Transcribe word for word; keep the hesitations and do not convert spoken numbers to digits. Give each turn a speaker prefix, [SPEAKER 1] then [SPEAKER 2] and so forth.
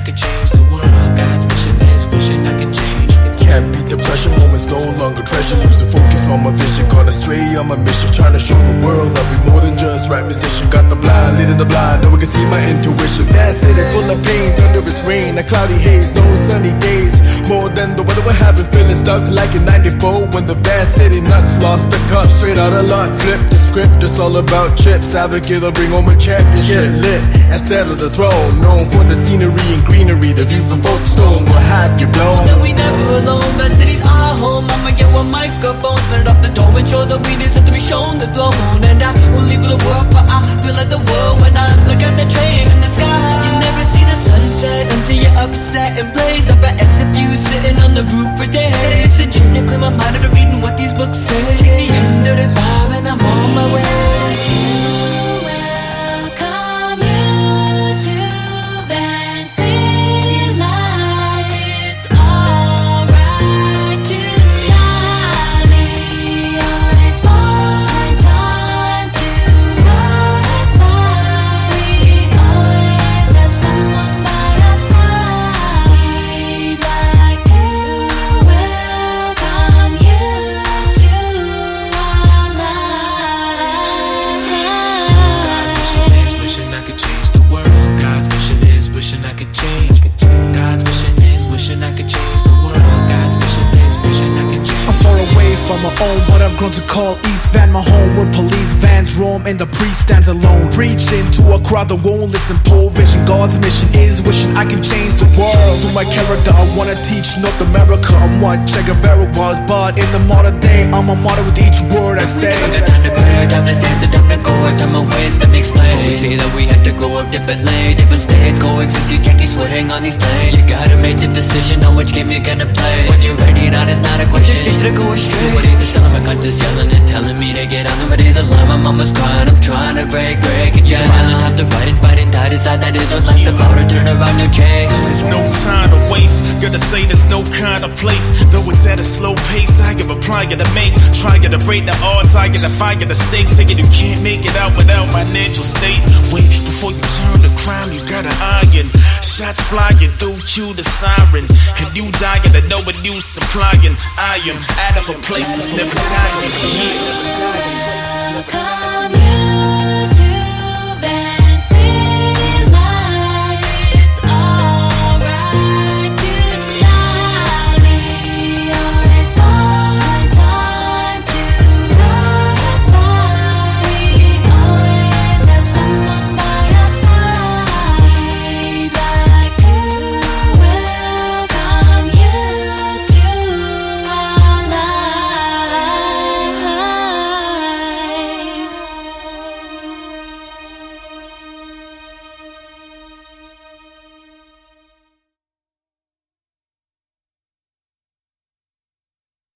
[SPEAKER 1] could change the world. God's mission is wishing I could change.
[SPEAKER 2] Can't beat the pressure, moments no longer treasure. Losing focus on my vision, gone astray on my mission. Trying to show the world that we more than just rap musician. Got the blind, leading the blind, now we can see my intuition. Fast city full of pain, thunderous rain, a cloudy haze, no sunny days. More than the weather we're having, feeling stuck like in ninety-four when the vast city knocks. Lost the cup, straight out of luck. Flip the script, it's all about chips. Advocate, I'll bring home a championship. Get lit and settle the throne. Known for the scenery and greenery, the view from Folkestone will have you blown.
[SPEAKER 3] No, we never alone. Bad city's our home. I'ma get one microphone, spread it up the dome and show that we deserve to be shown the throne. And I won't leave the world, but I feel like the world when I look at the train in the sky. You never see the sunset until you're upset and blazed up at S F U, sitting on the roof for days. It's a gym to clear my mind out of reading what these books say. Take the end of the vibe and I'm on my way.
[SPEAKER 1] Wishing I could change. God's mission is wishing I could change the world. God's mission is wishing I could change.
[SPEAKER 4] I'm far away from my own, but I've grown to call East Van my home, where police vans roam and the priest stands alone. Preaching to a crowd that won't listen. Pole vision, God's mission is wishing I can change the world. Through my character, I wanna teach North America I'm what Che Guevara was, but in the modern day, I'm a martyr with each word I say.
[SPEAKER 3] Time to pray, time to stand, so time to go, time to waste, time to explain. We say that we had to go up differently, different states coexist. You can't keep swaying on these planes. You gotta make the decision on which game you're gonna play. Whether you're ready or not is not a question, just to go astray. Nowadays the sound of my conscience yelling is telling me to get on. Nowadays a line, my mama's crying, I'm trying to break, break it. Yeah, now time to write it, fight and die, decide that is what life's about, or turn around and change.
[SPEAKER 5] There's no time to waste, gotta say there's no kind of place. Though it's at a slow pace, I gotta apply, gotta make, try, gotta break the odds, I gotta fight, gotta stake. Saying you can't make it out without financial state. Wait, before you turn the crime, you gotta iron. Shots flying through, cue the siren. And you dying to know what you supplying. I am out of a place that's never dying. Yeah.